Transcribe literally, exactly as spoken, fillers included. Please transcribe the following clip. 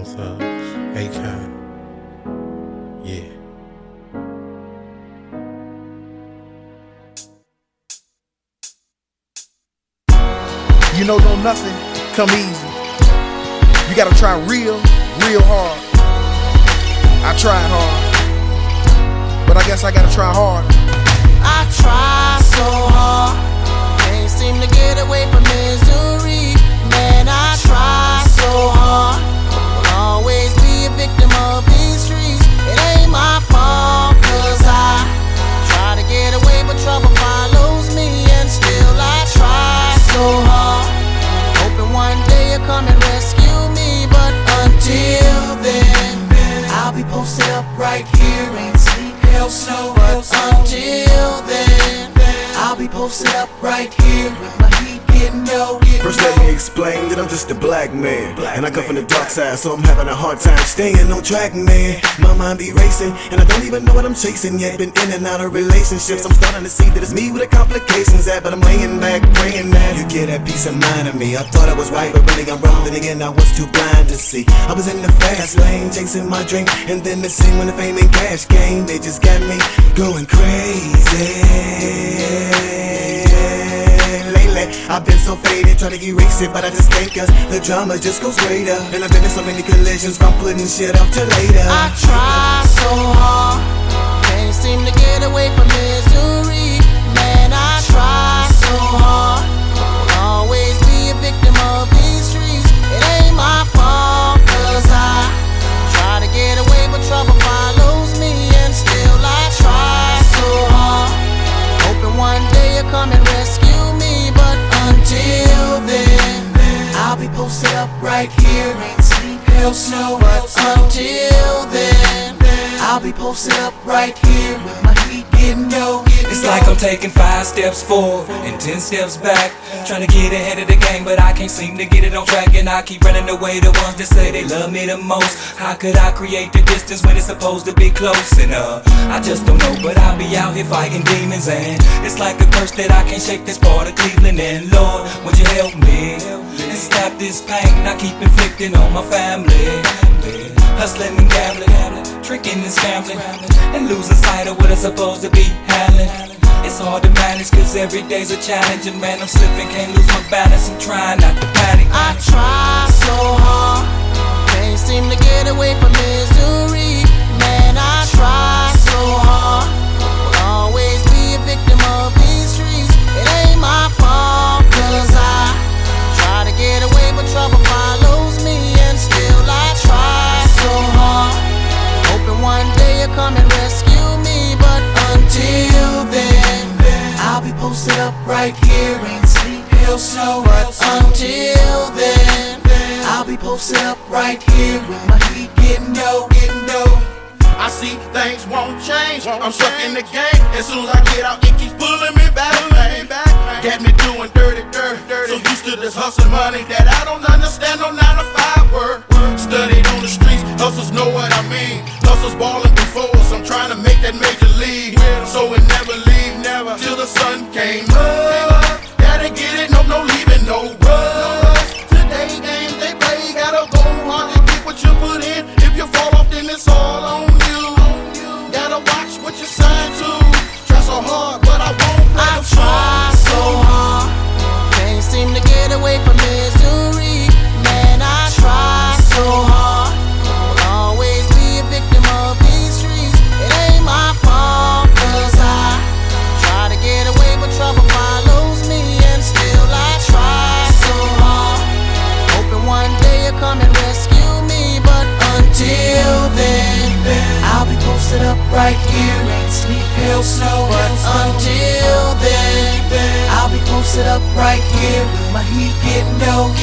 Bone Thugs, Akon, yeah. You know, don't nothing come easy. You gotta try real, real hard. I tried hard, but I guess I gotta try harder. I try so hard, can't seem to get away from misery. Man, I try so hard, will always be a victim of these streets. It ain't my fault, cause I try to get away, but trouble follows me. And still I try so hard, hoping one day you'll come and rescue me. But until then, I'll be posted up right here in sleep, hell, snow. But until then, I'll be posted up right here with my heat getting low. First let me explain that I'm just a black man, and I come from the dark side, so I'm having a hard time staying on track, man. My mind be racing, and I don't even know what I'm chasing yet. Been in and out of relationships, I'm starting to see that it's me with the complications at. But I'm laying back, praying that you get that peace of mind of me. I thought I was right, but really I'm wrong. Then again, I was too blind to see. I was in the fast lane, chasing my dream, and then the scene when the fame and cash came, it just got me going crazy. Lately, I've been so faded, trying to erase it, but I just can't, cause the drama just goes greater. And I've been in so many collisions from putting shit off till later. I try so hard, can't seem to get away from misery. Man, I try so hard, will always be a victim of these streets. It ain't my fault, cause I try to get away, but trouble follows me. And still I try so hard, hoping one day you'll come and rescue me. But until then, I'll be posted up right here in sleep, hell, snow. But until then, I'll be posted up right here with my heat getting low. It's like I'm taking five steps forward and ten steps back, trying to get ahead of the game, but I can't seem to get it on track. And I keep running away the ones that say they love me the most. How could I create the distance when it's supposed to be close? And uh, I just don't know, but I'll be out here fighting demons. And it's like a curse that I can't shake, this part of Cleveland. And Lord, would you help me and stop this pain I keep inflicting on my family? Hustling and gambling, tricking and scrambling, and losing sight of what I'm supposed to be handling. It's hard to manage, cause every day's a challenge. And man, I'm slipping, can't lose my balance, I'm trying not to panic. I try so hard, can't seem to get away from misery. Man, I try so hard, will always be a victim of these streets. It ain't my fault, cause I try to get away, but trouble follows me. And still I try so hard, hoping one day you'll come and rescue me. But until then, I'll be posted up right here in sleep, hell, snow. But until then, I'll be posted up right here with my heat getting low, getting low. I see things won't change. I'm stuck in the game. As soon as I get out, it keeps pulling me back. Got me doing dirty, dirty, dirty. So used to this hustle money that I don't understand. No nine to five work. Studied on the streets, hustles know what I mean. Hustles balling before us, I'm trying to make that major league. So it never leave, never till the sun came up. Gotta get it, no, no leaving, no rush. Today games they play, gotta go hard to get what you put in. If you fall off, then it's all on you. Gotta watch what you sign to. Try so hard, but I won't. I try so hard, can't seem to get away from misery. Man, I try so hard, will always be a victim of these streets. It ain't my fault, cause I try to get away, but trouble follows me. And still I try so hard, hoping one day you'll come and rescue me. But until then, I'll be posted up right here in sleep, hell, snow. But until then, I'll be posted up right here with my heat getting low.